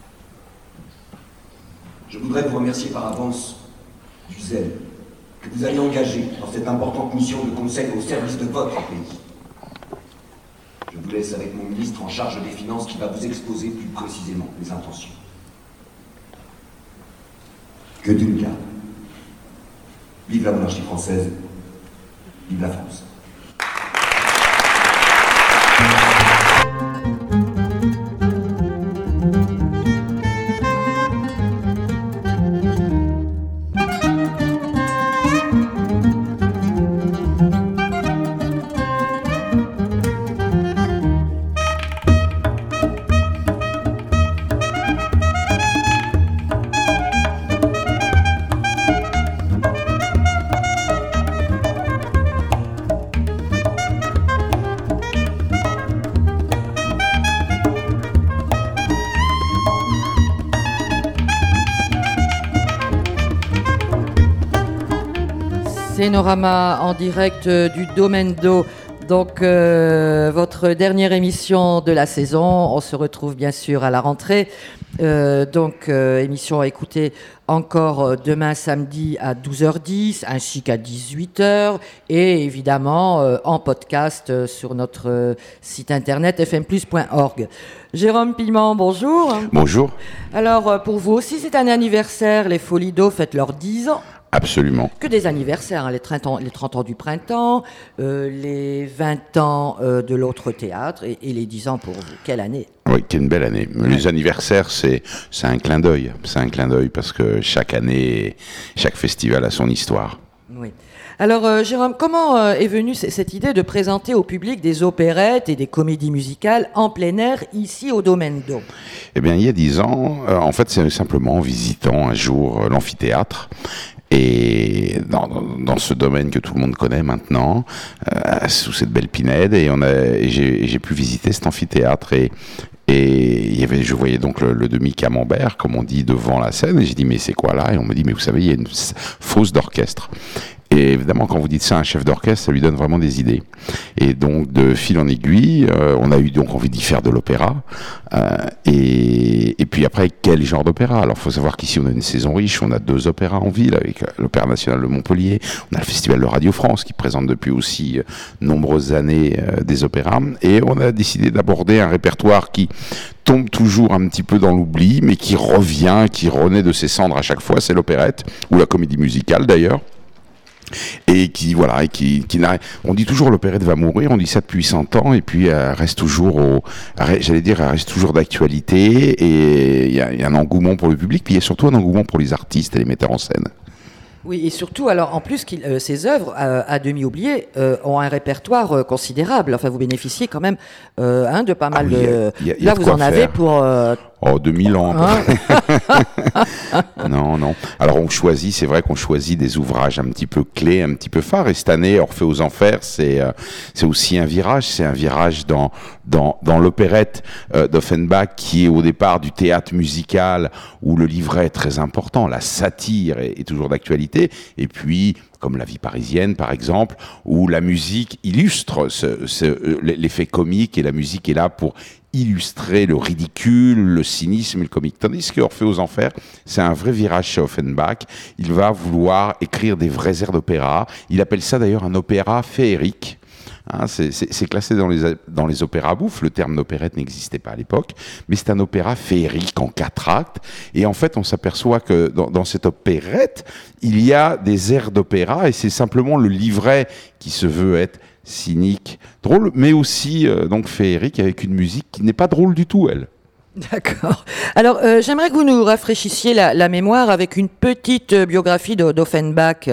Je voudrais vous remercier par avance du zèle que vous allez engager dans cette importante mission de conseil au service de votre pays. Je vous laisse avec mon ministre en charge des Finances qui va vous exposer plus précisément les intentions. Que Dieu nous garde. Vive la monarchie française, vive la France. Ténorama en direct euh, du Domaine d'eau. Donc, euh, votre dernière émission de la saison. On se retrouve bien sûr à la rentrée. Euh, donc, euh, émission à écouter encore demain samedi à douze heures dix, ainsi qu'à dix-huit heures, et évidemment euh, en podcast euh, sur notre euh, site internet f m plus point org. Jérôme Piment, bonjour. Bonjour. Alors, euh, pour vous aussi, c'est un anniversaire. Les Folies d'eau fêtent leurs dix ans. Absolument. Que des anniversaires, hein, les, trente ans, les trente ans du printemps, euh, les vingt ans euh, de l'autre théâtre et, et les dix ans pour vous. Quelle année! Oui, quelle belle année. Les anniversaires, c'est, c'est un clin d'œil. C'est un clin d'œil parce que chaque année, chaque festival a son histoire. Oui. Alors, euh, Jérôme, comment euh, est venue c- cette idée de présenter au public des opérettes et des comédies musicales en plein air, ici au Domaine d'eau? Eh bien, il y a dix ans, euh, en fait, c'est simplement en visitant un jour euh, l'amphithéâtre. Et dans, dans ce domaine que tout le monde connaît maintenant, euh, sous cette belle pinède, et, on a, et j'ai, et j'ai pu visiter cet amphithéâtre. Et, et il y avait, je voyais donc le, le demi-camembert, comme on dit, devant la scène. Et j'ai dit, mais c'est quoi là? Et on me dit, mais vous savez, il y a une fosse d'orchestre. Et évidemment, quand vous dites ça à un chef d'orchestre, ça lui donne vraiment des idées. Et donc, de fil en aiguille, euh, on a eu donc envie d'y faire de l'opéra. Euh, et, et puis après, quel genre d'opéra? Alors, il faut savoir qu'ici, on a une saison riche. On a deux opéras en ville, avec l'Opéra National de Montpellier. On a le Festival de Radio France, qui présente depuis aussi euh, nombreuses années euh, des opéras. Et on a décidé d'aborder un répertoire qui tombe toujours un petit peu dans l'oubli, mais qui revient, qui renaît de ses cendres à chaque fois. C'est l'opérette, ou la comédie musicale d'ailleurs. Et qui, voilà, et qui, qui n'arrête. On dit toujours l'opérette va mourir, on dit ça depuis cent ans, et puis elle reste toujours, au, j'allais dire, elle reste toujours d'actualité, et il y, y a un engouement pour le public, puis il y a surtout un engouement pour les artistes et les metteurs en scène. Oui, et surtout, alors en plus, qu'il, euh, ces œuvres, euh, à demi oubliées, euh, ont un répertoire euh, considérable. Enfin, vous bénéficiez quand même euh, hein, de pas mal ah oui, de. Y a, y a, y a Là, de vous en faire. avez pour. Euh... Oh, deux mille ans. Hein non, non. Alors, on choisit, c'est vrai qu'on choisit des ouvrages un petit peu clés, un petit peu phares. Et cette année, Orphée aux Enfers, c'est, euh, c'est aussi un virage. C'est un virage dans, dans, dans l'opérette euh, d'Offenbach, qui est au départ du théâtre musical, où le livret est très important. La satire est, est toujours d'actualité. Et puis, comme La vie parisienne, par exemple, où la musique illustre ce, ce, l'effet comique, et la musique est là pour illustrer le ridicule, le cynisme et le comique. Tandis que Orphée aux Enfers, c'est un vrai virage chez Offenbach. Il va vouloir écrire des vrais airs d'opéra. Il appelle ça d'ailleurs un opéra féerique. Hein, c'est, c'est, c'est classé dans les, dans les opéras bouffes. Le terme d'opérette n'existait pas à l'époque, mais c'est un opéra féerique en quatre actes. Et en fait, on s'aperçoit que dans, dans cette opérette, il y a des airs d'opéra, et c'est simplement le livret qui se veut être cynique, drôle, mais aussi euh, donc féerique, avec une musique qui n'est pas drôle du tout, elle. D'accord. Alors, euh, j'aimerais que vous nous rafraîchissiez la, la mémoire avec une petite biographie d'Offenbach.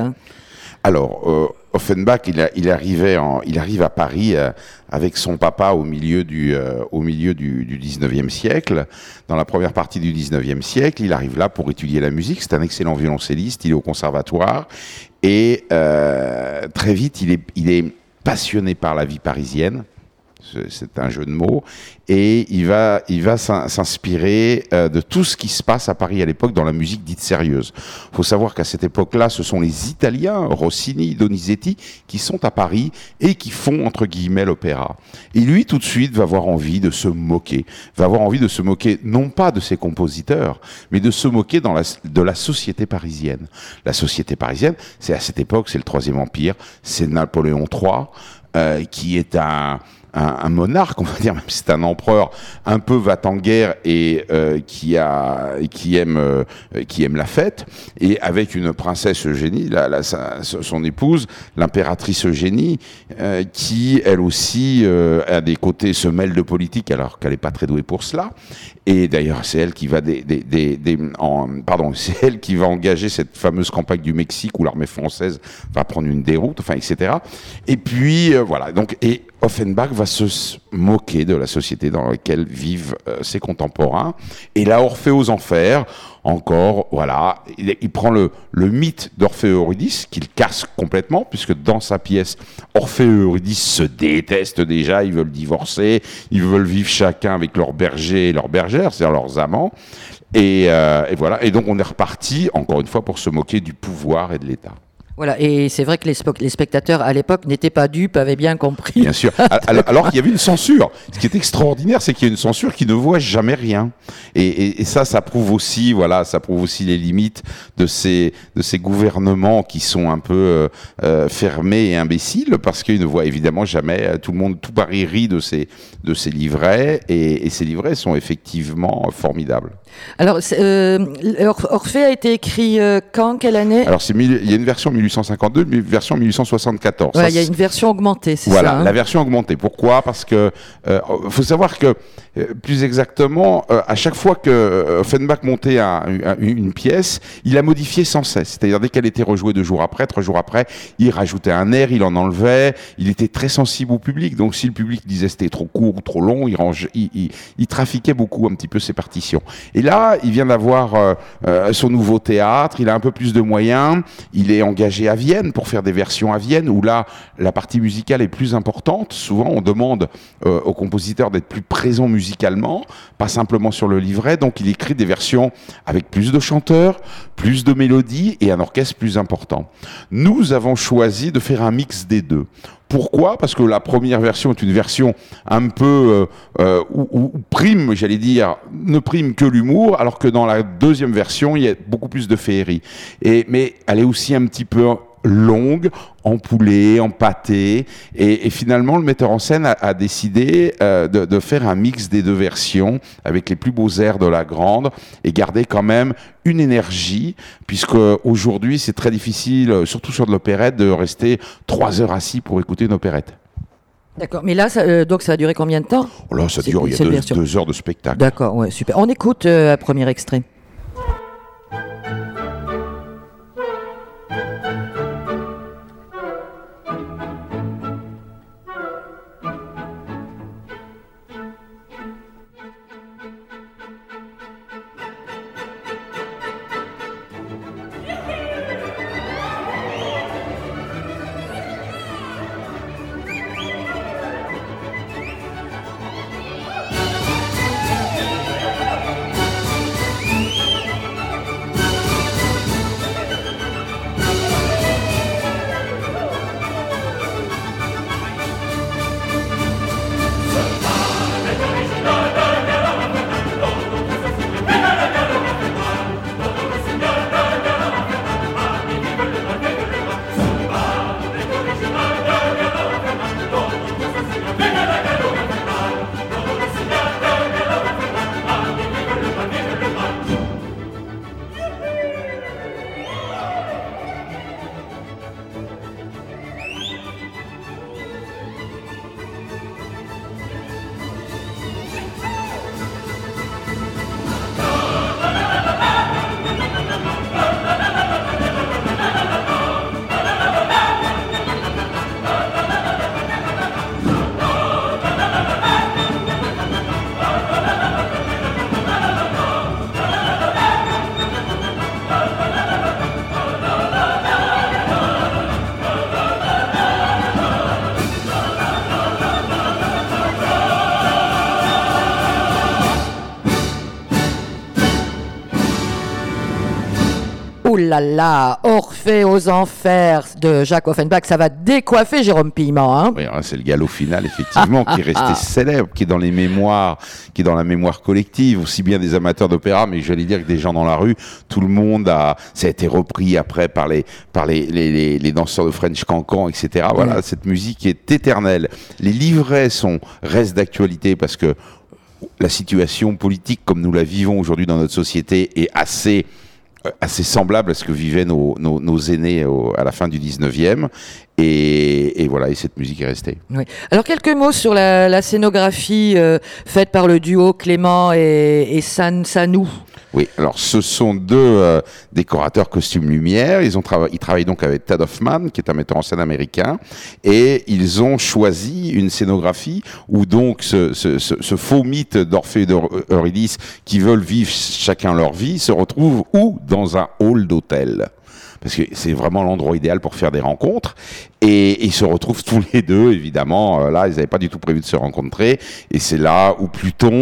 Alors, euh, Offenbach, il, a, il, arrivait en, il arrive à Paris euh, avec son papa au milieu du, euh, au milieu du, du dix-neuvième siècle. Dans la première partie du dix-neuvième siècle, il arrive là pour étudier la musique. C'est un excellent violoncelliste, il est au conservatoire. Et euh, très vite, il est, il est passionné par la vie parisienne. C'est un jeu de mots, et il va, il va s'inspirer euh, de tout ce qui se passe à Paris à l'époque dans la musique dite sérieuse. Il faut savoir qu'à cette époque-là, ce sont les Italiens, Rossini, Donizetti, qui sont à Paris et qui font, entre guillemets, l'opéra. Et lui, tout de suite, va avoir envie de se moquer, va avoir envie de se moquer, non pas de ses compositeurs, mais de se moquer dans la, de la société parisienne. La société parisienne, c'est à cette époque, c'est le Troisième Empire, c'est Napoléon trois, euh, qui est un... Un, un monarque, on va dire, même si c'est un empereur un peu va-t-en-guerre et euh, qui a, qui aime, euh, qui aime la fête, et avec une princesse Eugénie, la, la, sa, son épouse, l'impératrice Eugénie, euh, qui elle aussi euh, a des côtés se mêle de politique alors qu'elle n'est pas très douée pour cela. Et d'ailleurs, c'est elle qui va des, des, des, des en, pardon, c'est elle qui va engager cette fameuse campagne du Mexique où l'armée française va prendre une déroute, enfin, et cetera. Et puis euh, voilà. Donc, et Offenbach va se moquer de la société dans laquelle vivent euh, ses contemporains. Et là, Orphée aux Enfers, encore, voilà, il, il prend le, le mythe d'Orphée et Eurydice, qu'il casse complètement, puisque dans sa pièce, Orphée et Eurydice se détestent déjà, ils veulent divorcer, ils veulent vivre chacun avec leur berger et leur bergère, c'est-à-dire leurs amants. Et, euh, et voilà, et donc on est reparti, encore une fois, pour se moquer du pouvoir et de l'État. Voilà, et c'est vrai que les, spo- les spectateurs à l'époque n'étaient pas dupes, avaient bien compris. Bien sûr. Alors, alors qu'il y avait une censure. Ce qui est extraordinaire, c'est qu'il y a une censure qui ne voit jamais rien. Et, et, et ça, ça prouve aussi, voilà, ça prouve aussi les limites de ces, de ces gouvernements qui sont un peu euh, euh, fermés et imbéciles, parce qu'ils ne voient évidemment jamais. Tout le monde, tout Paris rit de ces, de ces livrets, et, et ces livrets sont effectivement formidables. Alors, euh, Or- Orphée a été écrit euh, quand, quelle année? Alors, c'est mille, il y a une version mille huit cent cinquante-deux, une version mille huit cent soixante-quatorze. Ouais, Ça, il y a une version augmentée, c'est voilà, ça hein la version augmentée. Pourquoi? Parce que euh, faut savoir que euh, plus exactement, euh, à chaque fois que euh, Offenbach montait un, un, une pièce, il la modifiait sans cesse. C'est-à-dire dès qu'elle était rejouée deux jours après, trois jours après, il rajoutait un air, il en enlevait. Il était très sensible au public. Donc si le public disait c'était trop court ou trop long, il, range, il, il, il trafiquait beaucoup un petit peu ses partitions. Et là, il vient d'avoir euh, euh, son nouveau théâtre. Il a un peu plus de moyens. Il est engagé à Vienne pour faire des versions à Vienne où là, la partie musicale est plus importante. Souvent, on demande euh, aux compositeurs d'être plus présents musicalement, pas simplement sur le livret. Donc, il écrit des versions avec plus de chanteurs, plus de mélodies et un orchestre plus important. Nous avons choisi de faire un mix des deux. Pourquoi? Parce que la première version est une version un peu euh, euh, où, où prime, j'allais dire, ne prime que l'humour, alors que dans la deuxième version, il y a beaucoup plus de féerie. Et, mais elle est aussi un petit peu longue, empoulée, empâtée, et, et finalement le metteur en scène a, a décidé euh, de, de faire un mix des deux versions avec les plus beaux airs de la grande et garder quand même une énergie, puisque aujourd'hui c'est très difficile, surtout sur de l'opérette, de rester trois heures assis pour écouter une opérette. D'accord, mais là, ça, euh, donc ça a duré combien de temps? Oh là, ça dure, il y a deux, deux heures de spectacle. D'accord, ouais, super. On écoute euh, un premier extrait. Oh là là, Orphée aux enfers de Jacques Offenbach, ça va décoiffer Jérôme Piment. Hein oui, c'est le galop final, effectivement, qui est resté célèbre, qui est dans les mémoires, qui est dans la mémoire collective, aussi bien des amateurs d'opéra, mais j'allais dire que des gens dans la rue, tout le monde a, ça a été repris après par les, par les, les, les, les danseurs de French Cancan, et cetera. Voilà, mmh. Cette musique est éternelle. Les livrets sont, restent d'actualité parce que la situation politique, comme nous la vivons aujourd'hui dans notre société, est assez assez semblable à ce que vivaient nos, nos, nos aînés au, à la fin du dix-neuvième. Et, et voilà, et cette musique est restée. Oui. Alors, quelques mots sur la, la scénographie euh, faite par le duo Clément et, et San, Sanou. Oui, alors ce sont deux euh, décorateurs costumes lumière. Ils, ont trava- ils travaillent donc avec Tad Hoffman, qui est un metteur en scène américain. Et ils ont choisi une scénographie où donc ce, ce, ce, ce faux mythe d'Orphée et d'Eurydice, qui veulent vivre chacun leur vie, se retrouve où? Dans un hall d'hôtel. Parce que c'est vraiment l'endroit idéal pour faire des rencontres. Et, et ils se retrouvent tous les deux, évidemment. Euh, là, ils n'avaient pas du tout prévu de se rencontrer. Et c'est là où Pluton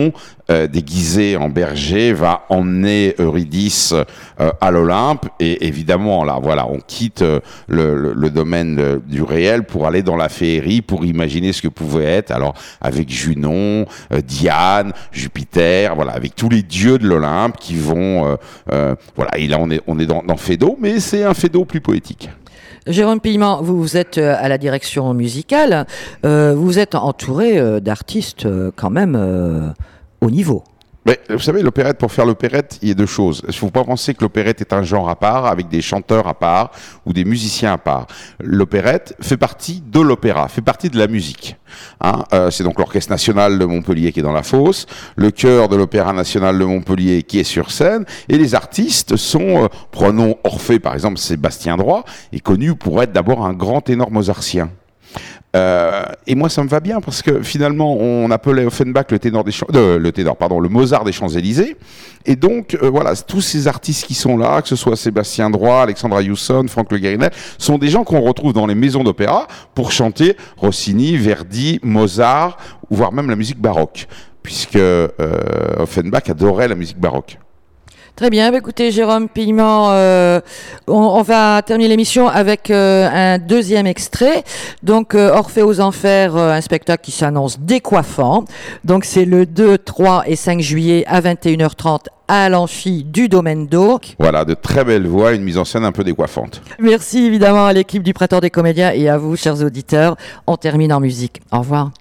euh, déguisé en berger, va emmener Eurydice euh, à l'Olympe. Et évidemment, là, voilà, on quitte euh, le, le, le domaine de, du réel pour aller dans la féerie, pour imaginer ce que pouvait être. Alors, avec Junon, euh, Diane, Jupiter, voilà, avec tous les dieux de l'Olympe qui vont, euh, euh, voilà. Et là, on est, on est dans, dans Phédo, mais c'est un Phédo plus poétique. Jérôme Piment, vous, vous êtes à la direction musicale, euh, vous êtes entouré euh, d'artistes euh, quand même euh, haut niveau. Mais vous savez, l'opérette, pour faire l'opérette, il y a deux choses. Il ne faut pas penser que l'opérette est un genre à part, avec des chanteurs à part ou des musiciens à part. L'opérette fait partie de l'opéra, fait partie de la musique. Hein, euh, c'est donc l'Orchestre National de Montpellier qui est dans la fosse, le chœur de l'Opéra National de Montpellier qui est sur scène, et les artistes sont, euh, prenons Orphée par exemple, Sébastien Droit, est connu pour être d'abord un grand ténor mozartien. Euh, et moi ça me va bien parce que finalement on appelait Offenbach le ténor des Champs, euh, le ténor pardon le Mozart des Champs-Élysées, et donc euh, voilà, tous ces artistes qui sont là, que ce soit Sébastien Droit, Alexandra Hewson, Franck Le Guérinel, sont des gens qu'on retrouve dans les maisons d'opéra pour chanter Rossini, Verdi, Mozart, ou voire même la musique baroque, puisque euh, Offenbach adorait la musique baroque. Très bien, écoutez Jérôme Piment, euh, on, on va terminer l'émission avec euh, un deuxième extrait. Donc euh, Orphée aux Enfers, euh, un spectacle qui s'annonce décoiffant. Donc c'est le deux, trois et cinq juillet à vingt et une heures trente à l'Amphi du Domaine d'Eau. Voilà, de très belles voix, une mise en scène un peu décoiffante. Merci évidemment à l'équipe du Printemps des Comédiens et à vous, chers auditeurs. On termine en musique. Au revoir.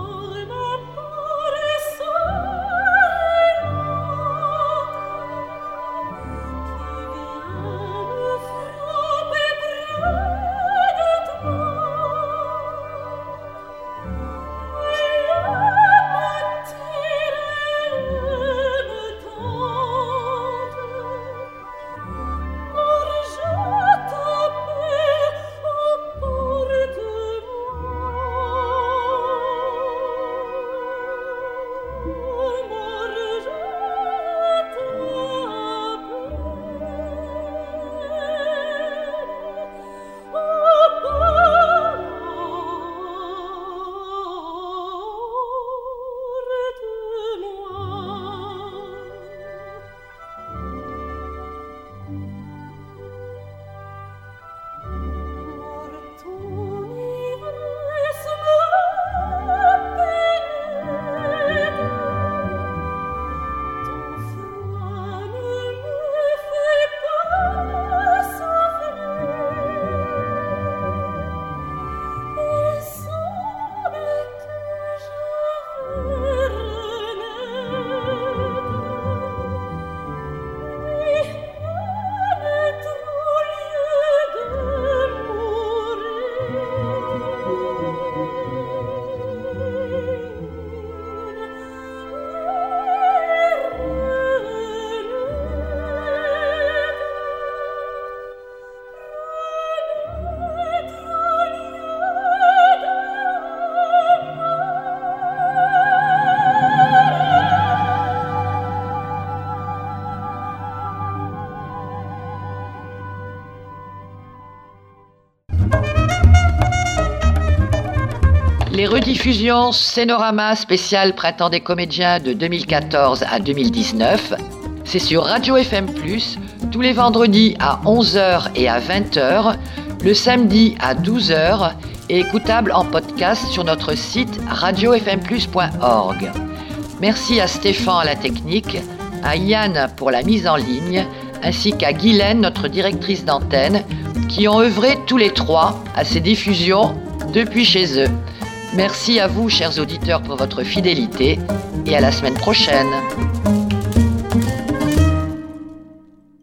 Les rediffusions Scénorama spécial Printemps des Comédiens de deux mille quatorze à deux mille dix-neuf, c'est sur Radio F M plus, tous les vendredis à onze heures et à vingt heures, le samedi à douze heures et écoutable en podcast sur notre site radio f m plus point org. Merci à Stéphane à la technique, à Yann pour la mise en ligne, ainsi qu'à Guylaine, notre directrice d'antenne, qui ont œuvré tous les trois à ces diffusions depuis chez eux. Merci à vous, chers auditeurs, pour votre fidélité et à la semaine prochaine.